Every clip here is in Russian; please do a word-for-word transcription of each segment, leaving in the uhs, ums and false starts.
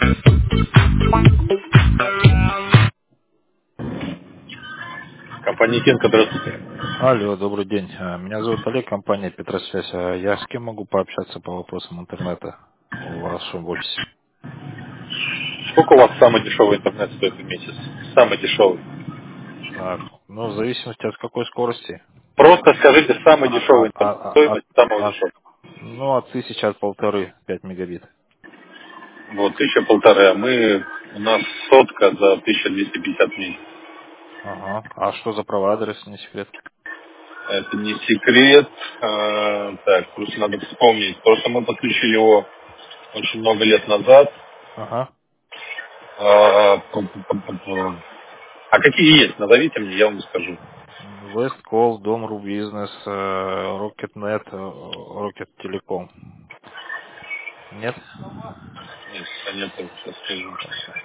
Компания Кенко, здравствуйте. Алло, добрый день. А, Меня зовут Олег, компания Петросвязь. А Я с кем могу пообщаться по вопросам интернета в вашем офисе? Сколько у вас самый дешевый интернет стоит в месяц? Самый дешевый. Так, ну, в зависимости от какой скорости. Просто скажите, самый А- а- дешевый а- интернет. а- от, Стоимость самого от- дешевого. ну, от тысячи, от полторы, пять мегабит. Вот, тысяча полторы, а мы, у нас сотка за тысяча двести пятьдесят месяц. Ага. А что за провайдер, если не секрет? Это не секрет. А, так, просто надо вспомнить. Просто мы подключили его очень много лет назад. Ага. А, пу- пу- пу- пу- пу. А какие есть? Назовите мне, я вам скажу. Весткол, Дом.ру бизнес, Рокетнет, Рокет Телеком. Нет? Нет, нет, сейчас скажу.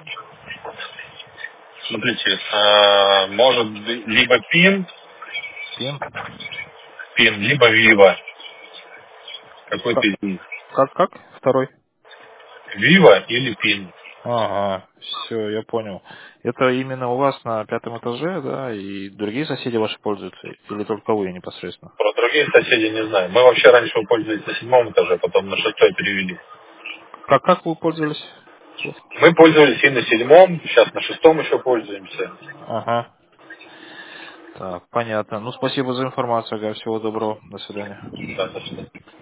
Смотрите, а, может быть, либо пин, Пин? пин, либо вива. Какой-то Как, из них. как? как? Второй? Вива или пин. Ага, все, я понял. Это именно у вас на пятом этаже, да, и другие соседи ваши пользуются, или только вы непосредственно? Про других соседей не знаю. Мы вообще раньше пользовались на седьмом этаже, потом на шестой перевели. Как, как вы пользовались? Плохо. Мы пользовались и на седьмом, сейчас на шестом еще пользуемся. Ага, так, понятно. Ну, спасибо за информацию, Ага, всего доброго, до свидания. Да, до свидания.